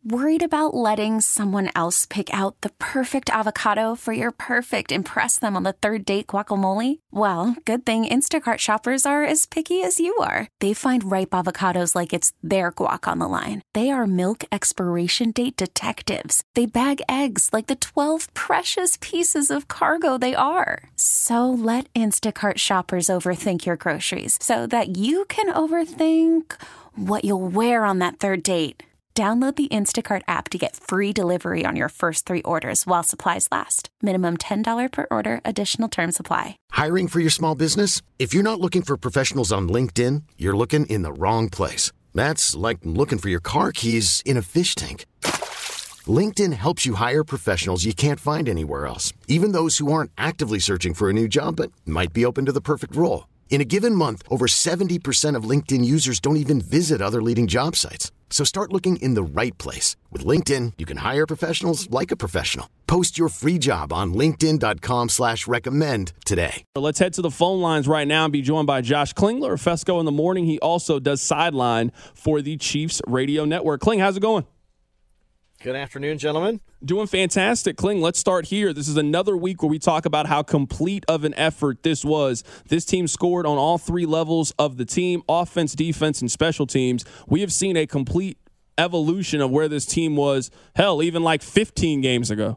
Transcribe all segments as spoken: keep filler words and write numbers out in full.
Worried about letting someone else pick out the perfect avocado for your perfect impress them on the third date guacamole? Well, good thing Instacart shoppers are as picky as you are. They find ripe avocados like it's their guac on the line. They are milk expiration date detectives. They bag eggs like the twelve precious pieces of cargo they are. So let Instacart shoppers overthink your groceries so that you can overthink what you'll wear on that third date. Download the Instacart app to get free delivery on your first three orders while supplies last. Minimum ten dollars per order. Additional terms apply. Hiring for your small business? If you're not looking for professionals on LinkedIn, you're looking in the wrong place. That's like looking for your car keys in a fish tank. LinkedIn helps you hire professionals you can't find anywhere else, even those who aren't actively searching for a new job but might be open to the perfect role. In a given month, over seventy percent of LinkedIn users don't even visit other leading job sites. So start looking in the right place. With LinkedIn, you can hire professionals like a professional. Post your free job on linkedin.com slash recommend today. Let's head to the phone lines right now and be joined by Josh Klingler of Fesco in the Morning. He also does sideline for the Chiefs Radio Network. Kling, how's it going? Good afternoon, gentlemen. Doing fantastic. Kling, let's start here. This is another week where we talk about how complete of an effort this was. This team scored on all three levels of the team, offense, defense, and special teams. We have seen a complete evolution of where this team was, hell, even like fifteen games ago.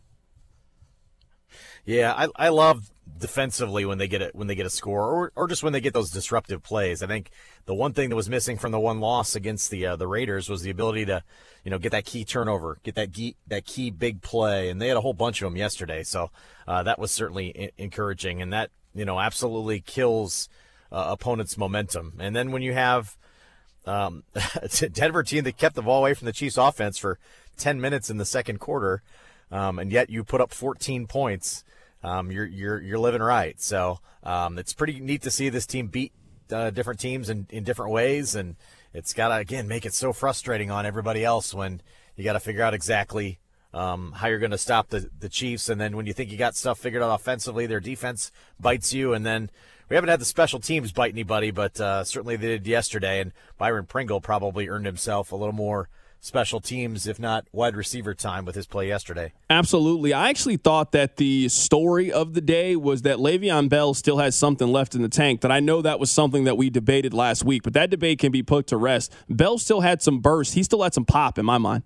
Yeah, I, I love defensively when they get it when they get a score, or or just when they get those disruptive plays. I think the one thing that was missing from the one loss against the uh, the Raiders was the ability to, you know, get that key turnover, get that key, that key big play, and they had a whole bunch of them yesterday. So uh, that was certainly I- encouraging, and that, you know, absolutely kills uh, opponents' momentum. And then when you have um, a Denver team that kept the ball away from the Chiefs' offense for ten minutes in the second quarter, um, and yet you put up fourteen points. Um, you're you're you're living right. So um, it's pretty neat to see this team beat uh, different teams in, in different ways, and it's got to, again, make it so frustrating on everybody else when you got to figure out exactly um, how you're going to stop the, the Chiefs, and then when you think you got stuff figured out offensively, their defense bites you, and then we haven't had the special teams bite anybody, but uh, certainly they did yesterday, and Byron Pringle probably earned himself a little more special teams, if not wide receiver time, with his play yesterday. Absolutely. I actually thought that the story of the day was that Le'Veon Bell still has something left in the tank. That I know that was something that we debated last week, but that debate can be put to rest. Bell still had some burst. He still had some pop in my mind.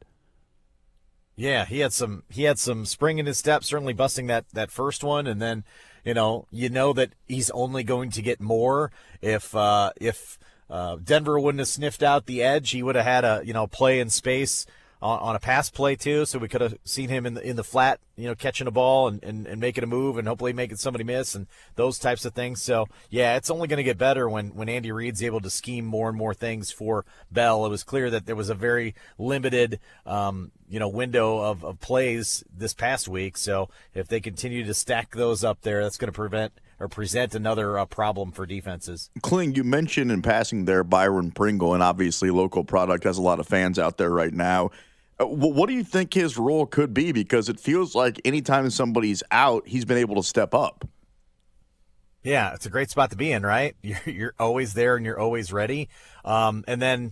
Yeah, he had some he had some spring in his step, certainly busting that, that first one, and then, you know, you know that he's only going to get more if uh, if Uh, Denver wouldn't have sniffed out the edge. He would have had a, you know, play in space on, on a pass play too, so we could have seen him in the in the flat, you know, catching a ball and, and, and making a move and hopefully making somebody miss and those types of things. So, yeah, it's only going to get better when, when Andy Reid's able to scheme more and more things for Bell. It was clear that there was a very limited, um, you know, window of, of plays this past week. So if they continue to stack those up there, that's going to prevent or present another uh, problem for defenses. Kling, you mentioned in passing there Byron Pringle, and obviously local product has a lot of fans out there right now. Uh, what do you think his role could be? Because it feels like anytime somebody's out, he's been able to step up. Yeah, it's a great spot to be in, right? You're, you're always there and you're always ready. Um, and then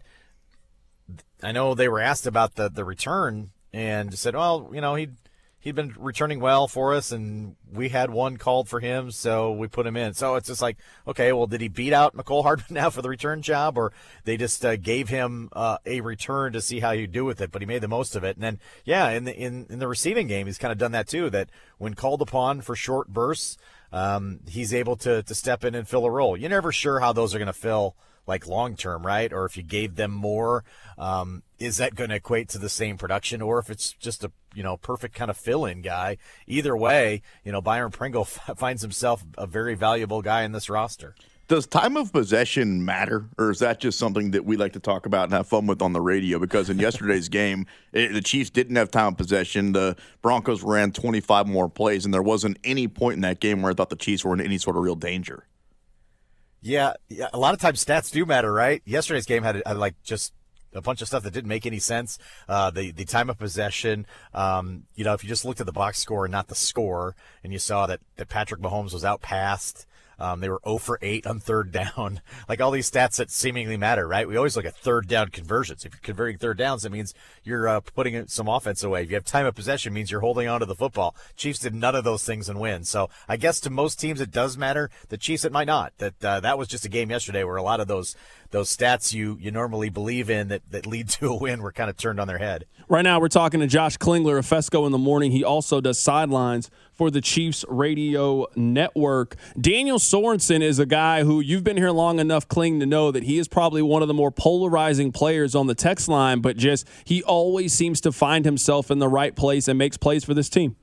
I know they were asked about the, the return and said, well, you know, he'd, He'd been returning well for us, and we had one called for him, so we put him in. So it's just like, okay, well, did he beat out Mecole Hardman now for the return job, or they just uh, gave him uh, a return to see how you do with it? But he made the most of it. And then, yeah, in the in, in the receiving game, he's kind of done that too, that when called upon for short bursts, um, he's able to to step in and fill a role. You're never sure how those are going to fill, like long-term, right? Or if you gave them more, um, is that going to equate to the same production? Or if it's just a, you know, perfect kind of fill-in guy. Either way, you know, Byron Pringle f- finds himself a very valuable guy in this roster. Does time of possession matter, or is that just something that we like to talk about and have fun with on the radio? Because in yesterday's game, it, the Chiefs didn't have time of possession. The Broncos ran twenty-five more plays, and there wasn't any point in that game where I thought the Chiefs were in any sort of real danger. Yeah, yeah, a lot of times stats do matter, right? Yesterday's game had, had like just a bunch of stuff that didn't make any sense. Uh, the the time of possession, um, you know, if you just looked at the box score and not the score, and you saw that, that Patrick Mahomes was outpassed Um, they were zero for eight on third down. Like all these stats that seemingly matter, right? We always look at third down conversions. If you're converting third downs, that means you're uh, putting some offense away. If you have time of possession, it means you're holding on to the football. Chiefs did none of those things and win. So I guess to most teams it does matter. The Chiefs, it might not. That uh, that was just a game yesterday where a lot of those those stats you you normally believe in that, that lead to a win were kind of turned on their head. Right now we're talking to Josh Klingler of Fesco in the Morning. He also does sidelines for the Chiefs Radio Network. Daniel Sorensen is a guy who you've been here long enough, Kling, to know that he is probably one of the more polarizing players on the text line, but just he always seems to find himself in the right place and makes plays for this team.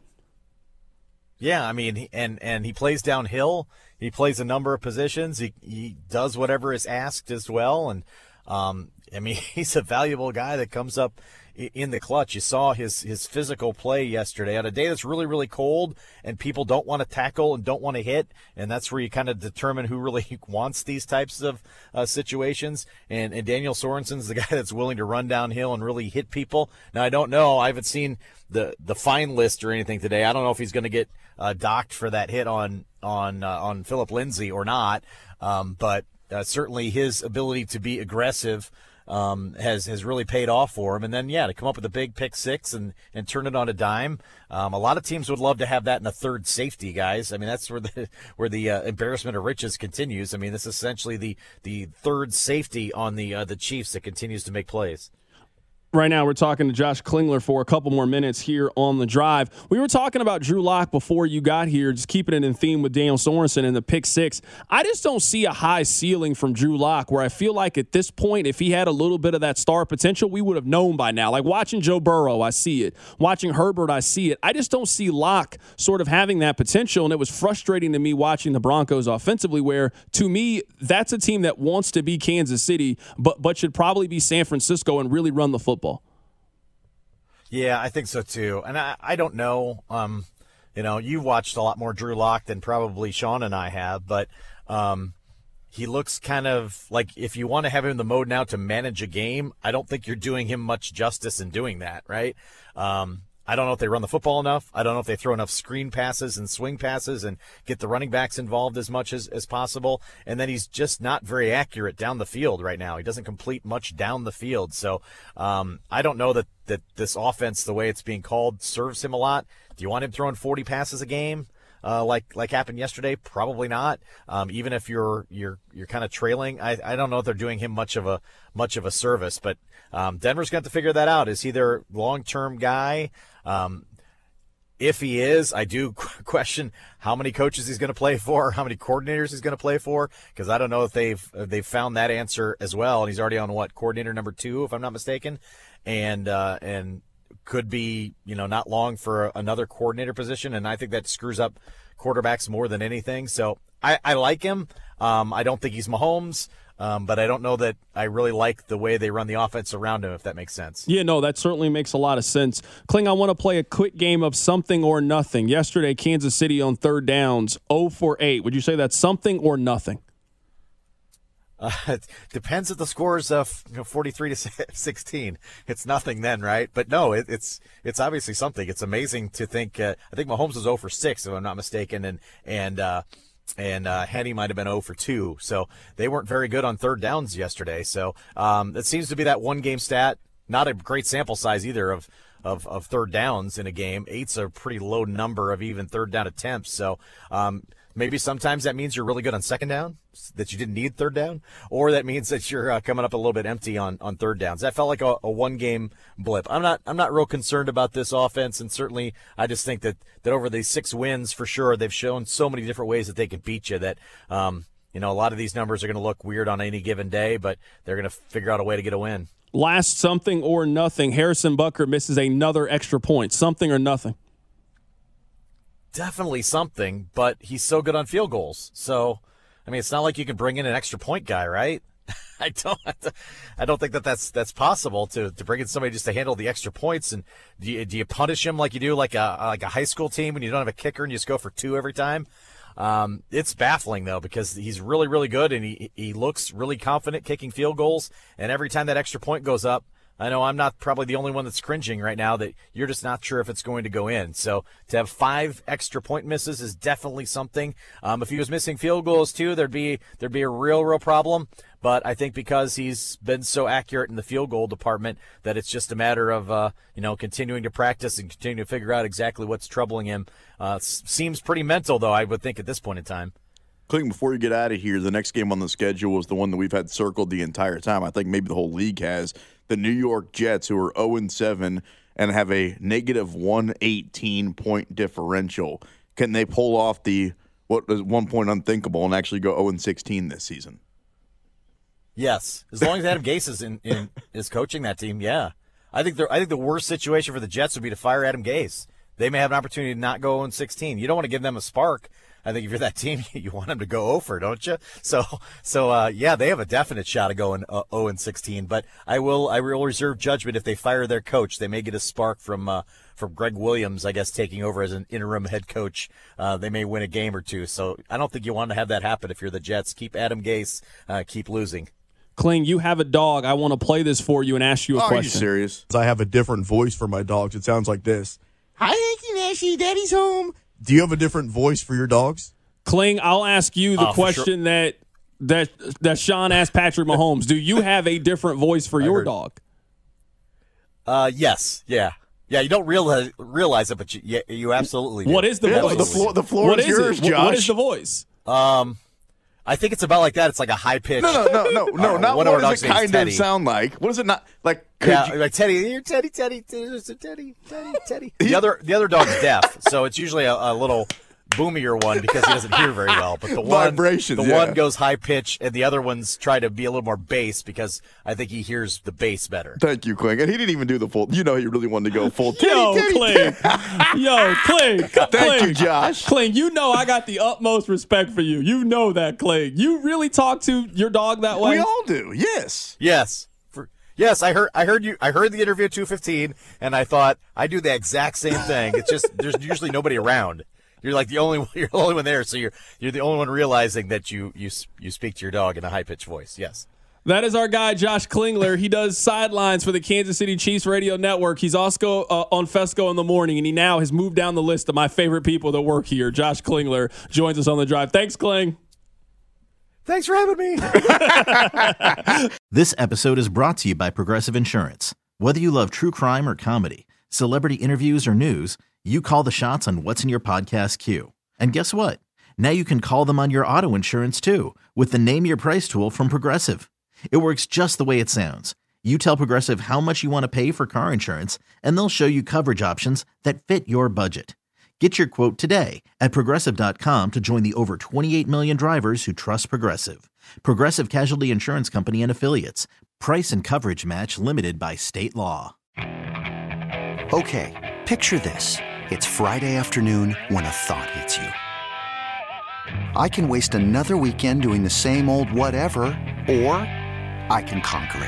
Yeah, I mean, and and he plays downhill. He plays a number of positions. He he does whatever is asked as well, and um, I mean, he's a valuable guy that comes up in the clutch. You saw his his physical play yesterday on a day that's really, really cold and people don't want to tackle and don't want to hit, and that's where you kind of determine who really wants these types of uh, situations. And, and Daniel Sorensen's the guy that's willing to run downhill and really hit people. Now, I don't know. I haven't seen the, the fine list or anything today. I don't know if he's going to get uh, docked for that hit on on uh, on Phillip Lindsay or not, um, but uh, certainly his ability to be aggressive Um, has has really paid off for him. And then, yeah, to come up with a big pick six and, and turn it on a dime. Um, a lot of teams would love to have that in a third safety, guys. I mean, that's where the where the uh, embarrassment of riches continues. I mean, this is essentially the the third safety on the uh, the Chiefs that continues to make plays. Right now, we're talking to Josh Klingler for a couple more minutes here on The Drive. We were talking about Drew Lock before you got here, just keeping it in theme with Daniel Sorensen and the pick six. I just don't see a high ceiling from Drew Lock where I feel like at this point, if he had a little bit of that star potential, we would have known by now. Like watching Joe Burrow, I see it. Watching Herbert, I see it. I just don't see Lock sort of having that potential, and it was frustrating to me watching the Broncos offensively where, to me, that's a team that wants to be Kansas City but, but should probably be San Francisco and really run the football. Yeah, I think so too. And I, I don't know, um, you know, you watched a lot more Drew Lock than probably Sean and I have, but um, he looks kind of like if you want to have him in the mode now to manage a game, I don't think you're doing him much justice in doing that, right? Um, I don't know if they run the football enough. I don't know if they throw enough screen passes and swing passes and get the running backs involved as much as, as possible. And then he's just not very accurate down the field right now. He doesn't complete much down the field. So um, I don't know that, that this offense, the way it's being called, serves him a lot. Do you want him throwing forty passes a game? Uh, like like happened yesterday, probably not. Um, even if you're you're you're kind of trailing, I, I don't know if they're doing him much of a much of a service. But um, Denver's going to have to figure that out. Is he their long term guy? Um, if he is, I do question how many coaches he's going to play for, how many coordinators he's going to play for, because I don't know if they've if they've found that answer as well. And he's already on what coordinator number two, if I'm not mistaken, and uh, and. could be, you know, not long for another coordinator position, and I think that screws up quarterbacks more than anything. So I, I like him. Um, I don't think he's Mahomes, um, but I don't know that I really like the way they run the offense around him, if that makes sense. Yeah, no, that certainly makes a lot of sense. Kling, I want to play a quick game of something or nothing. Yesterday, Kansas City on third downs, zero for eight. Would you say that's something or nothing? Uh, it depends if the score is uh, you know, forty-three to sixteen. It's nothing then, right? But no, it, it's it's obviously something. It's amazing to think. Uh, I think Mahomes was zero for six, if I'm not mistaken, and and uh, and uh, Henny might have been zero for two. So they weren't very good on third downs yesterday. So um, it seems to be that one game stat. Not a great sample size either of. Of, of third downs in a game. Eight's a pretty low number of even third down attempts. So um, maybe sometimes that means you're really good on second down, that you didn't need third down, or that means that you're uh, coming up a little bit empty on, on third downs. That felt like a, a one-game blip. I'm not I'm not real concerned about this offense, and certainly I just think that, that over these six wins, for sure, they've shown so many different ways that they can beat you that um, you know, a lot of these numbers are going to look weird on any given day, but they're going to figure out a way to get a win. Last something or nothing. Harrison Butker misses another extra point. Something or nothing? Definitely something, but he's so good on field goals. So, I mean, it's not like you can bring in an extra point guy, right? I don't I don't think that that's, that's possible to, to bring in somebody just to handle the extra points. And do you, do you punish him like you do like a, like a high school team when you don't have a kicker and you just go for two every time? Um, it's baffling, though, because he's really, really good, and he he looks really confident kicking field goals. And every time that extra point goes up, I know I'm not probably the only one that's cringing right now that you're just not sure if it's going to go in. So to have five extra point misses is definitely something. Um, if he was missing field goals too, there'd be there'd be a real, real problem. But I think because he's been so accurate in the field goal department that it's just a matter of uh, you know continuing to practice and continuing to figure out exactly what's troubling him. Uh, seems pretty mental, though, I would think at this point in time. Clinton, before you get out of here, the next game on the schedule is the one that we've had circled the entire time. I think maybe the whole league has. The New York Jets, who are oh and seven and have a negative one eighteen point differential. Can they pull off the what is one point unthinkable and actually go oh and sixteen this season? Yes, as long as Adam Gase is in, in is coaching that team, yeah. I think I think the worst situation for the Jets would be to fire Adam Gase. They may have an opportunity to not go oh and sixteen. You don't want to give them a spark. I think if you're that team, you want them to go over, don't you? So, so uh, yeah, they have a definite shot of going uh, oh and sixteen. But I will, I will reserve judgment if they fire their coach. They may get a spark from uh, from Greg Williams, I guess, taking over as an interim head coach. Uh, they may win a game or two. So I don't think you want to have that happen if you're the Jets. Keep Adam Gase, uh, keep losing. Kling, you have a dog. I want to play this for you and ask you a oh, question. Are you serious? I have a different voice for my dogs. It sounds like this. Hi, Hanky Nashy, Daddy's home. Do you have a different voice for your dogs? Kling, I'll ask you the oh, question sure. that that that Sean asked Patrick Mahomes. Do you have a different voice for your heard. dog? Uh, yes, yeah, yeah. You don't realize realize it, but you, yeah, you absolutely do. What is the Yeah, voice? the floor, the floor What is is yours, it? Josh. What is the voice? Um, I think it's about like that. It's like a high pitch. No, no, no, no, no. Uh, not one what of our does dogs' it name's kind Teddy. of sound like? What is it not like? Could Yeah, you, like Teddy, you're Teddy, Teddy, Teddy, Teddy, Teddy, Teddy. The other, the other dog's deaf, so it's usually a, a little boomier one because he doesn't hear very well. But the one, Vibrations, the yeah. one goes high pitch, and the other ones try to be a little more bass because I think he hears the bass better. Thank you, Kling. And he didn't even do the full. You know, he really wanted to go full. Yo, Teddy, Kling. Yo, Kling. Thank Kling. you, Josh. Kling, you know I got the utmost respect for you. You know that, Kling. You really talk to your dog that way? We all do. Yes. Yes. For, yes, I heard I heard you I heard the interview at two fifteen and I thought I do the exact same thing. It's just there's usually nobody around. You're like the only you're the only one there, so you're you're the only one realizing that you you you speak to your dog in a high pitched voice. Yes. That is our guy, Josh Klingler. He does sidelines for the Kansas City Chiefs radio network. He's also uh, on Fesco in the morning, and he now has moved down the list of my favorite people that work here. Josh Klingler joins us on the drive. Thanks, Kling. Thanks for having me. This episode is brought to you by Progressive Insurance. Whether you love true crime or comedy, celebrity interviews or news, you call the shots on what's in your podcast queue. And guess what? Now you can call them on your auto insurance too with the Name Your Price tool from Progressive. It works just the way it sounds. You tell Progressive how much you want to pay for car insurance, and they'll show you coverage options that fit your budget. Get your quote today at Progressive dot com to join the over twenty-eight million drivers who trust Progressive. Progressive Casualty Insurance Company and Affiliates. Price and coverage match limited by state law. Okay, picture this. It's Friday afternoon when a thought hits you. I can waste another weekend doing the same old whatever, or I can conquer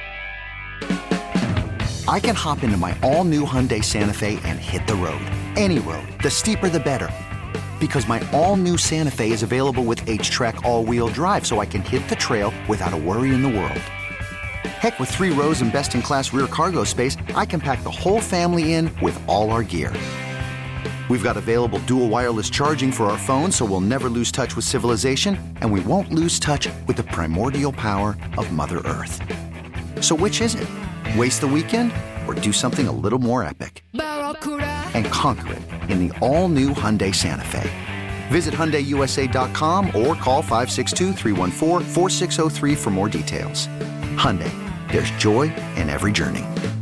it. I can hop into my all-new Hyundai Santa Fe and hit the road. Any road. The steeper, the better. Because my all-new Santa Fe is available with H-Track all-wheel drive, so I can hit the trail without a worry in the world. Heck, with three rows and best-in-class rear cargo space, I can pack the whole family in with all our gear. We've got available dual wireless charging for our phones, so we'll never lose touch with civilization, and we won't lose touch with the primordial power of Mother Earth. So which is it? Waste the weekend or do something a little more epic? And conquer it in the all-new Hyundai Santa Fe. Visit Hyundai U S A dot com or call five six two, three one four, four six zero three for more details. Hyundai, there's joy in every journey.